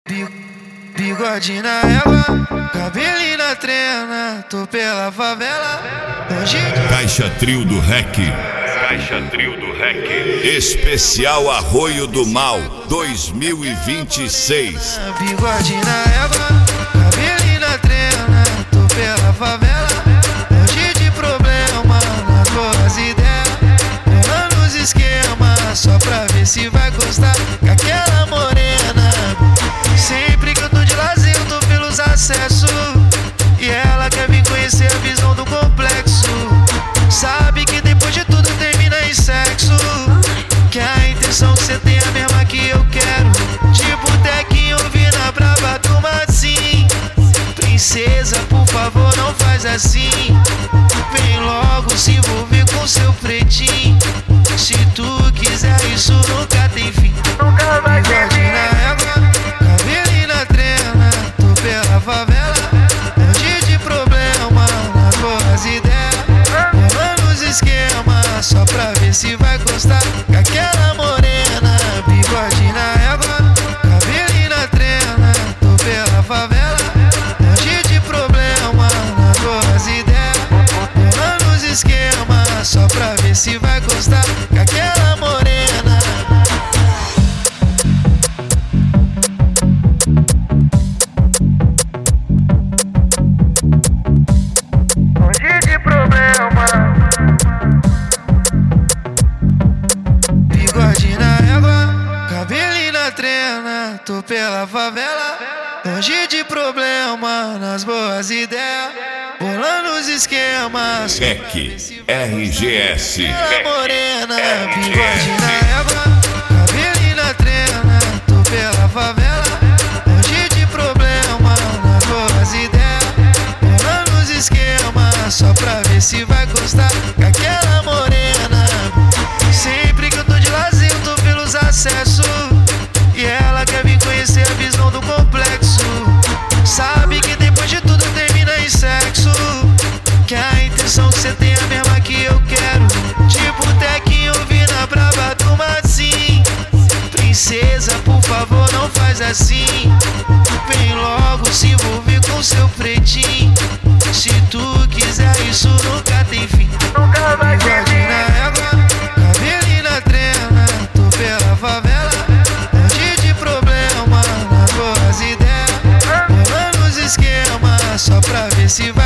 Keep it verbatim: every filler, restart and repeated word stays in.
Bigode na égua, cabelinho na trena, tô pela favela, longe de... Caixa Trio do Rec. Caixa Trio do Rec. Especial Arroio do Mal dois mil e vinte e seis. Bigode na égua, cabelinho na trena, tô pela favela, longe de problema, nas boas ideias, rolando os esquemas, só pra ver se vai gostar com aquela morena. Sempre que eu tô de lazer, eu tô pelos acessos, e ela quer vir conhecer a visão do complexo. Sabe que depois de tudo termina em sexo, que a intenção que cê tem é a mesma que eu quero. Tipo tequinho, vi na brava turma assim. Princesa, por favor, não faz assim. Vem logo se envolver com seu pretinho. Se tu quiser, isso nunca tem fim. Nunca vai ter fim. Na égua, cabelinho na trena, tô pela favela, longe de problema, nas boas ideias, rolando os esquemas, só pra ver se vai gostar com aquela morena. Bigode na égua, cabelinho na trena, tô pela favela, longe de problema, nas boas ideias, rolando os esquemas, só pra ver se vai gostar com aquela morena. Longe de problema. Bigode na égua, cabelinho na trena, tô pela favela, longe de problema, nas boas ideias, rolando os esquemas. Rec R G S. Aquela morena. Bigode na égua, cabelinho na trena, tô pela favela, longe de problema, nas boas ideias, rolando os esquemas, só pra ver se vai gostar com aquela morena. Sempre que eu tô de lazer, eu tô pelos acessos, e ela quer vir conhecer a visão do complexo. Sabe que depois de tudo termina em sexo, que a intenção que cê tem é a mesma que eu quero. Tipo tequinho, vi na brava turma assim. Princesa, por favor, não faz assim. Vem logo se envolver com seu pretinho. Se tu quiser, isso nunca tem fim. Nunca vai ter fim. Na égua, cabelinho na trena, tô pela favela, longe de problema, nas boas ideias, rolando os esquemas, só pra ver se vai